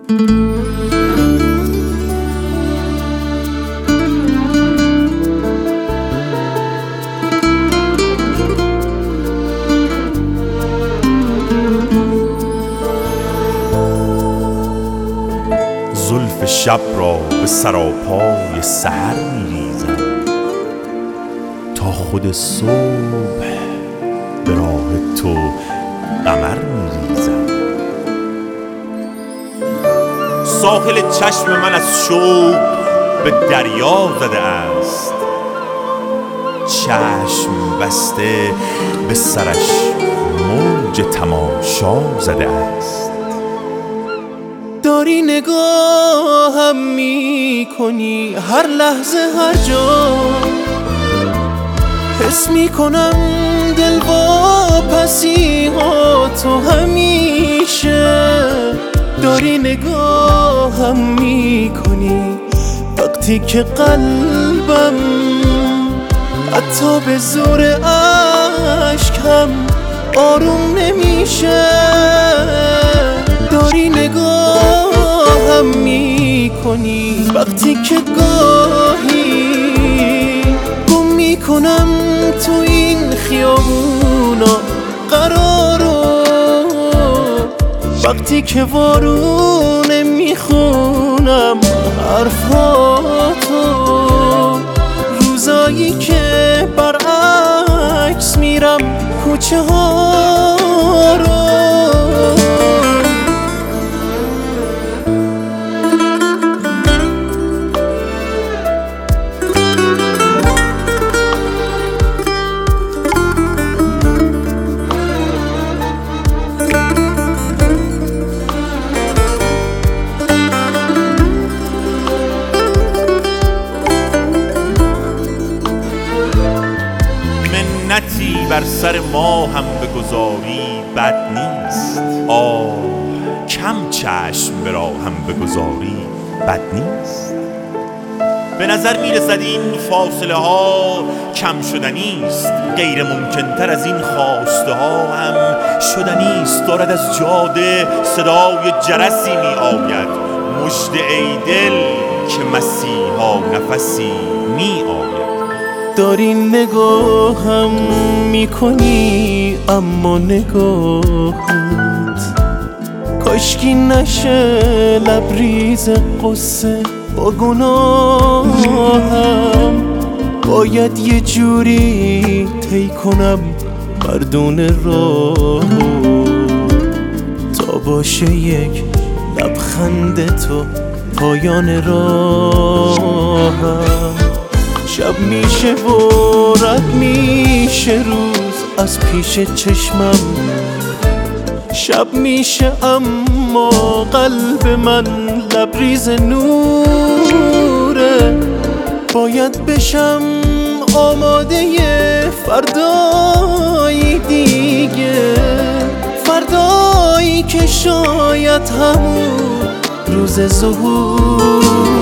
زلف شب را به سراپای سحر می‌ریزم تا خود صبح به راه تو قمر می‌ریزم. ساحل چشم من از شوق به دریا زده است، چشم بسته به سرش موج تماشا زده است. داری نگاهم میکنی هر لحظه هر جا، حس میکنم دل واپسی ها تو همیشه. داری نگاهم میکنی وقتی که قلبم حتی به زور عشق هم آروم نمیشه. داری نگاهم میکنی وقتی که گاهی گم میکنم تو این خیابونا قرارو، وقتی که وارونه میخونم حرفاتو، روزایی که برعکس میرم کوچه ها رو. منتی بر سر ما هم بگذاری بد نیست، آه کم چشم به راه هم بگذاری بد نیست. به نظر میرسد این فاصله ها کم شدنیست، غیر ممکن تر از این خواسته ها هم شدنیست. دارد از جاده صدای جرسی می آید، مژده ای دل که مسیحا نفسی می آید. داری نگاهم میکنی اما نگاهت کاشکی نشه لبریز قصه با گناهم. باید یه جوری طی کنم مردون راه تا باشه یک لبخند تو پایان راهم. شب میشه و رد میشه روز از پیش چشمم، شب میشه اما قلب من لبریز نوره. باید بشم آماده فردایی دیگه، فردایی که شاید همون روز ظهور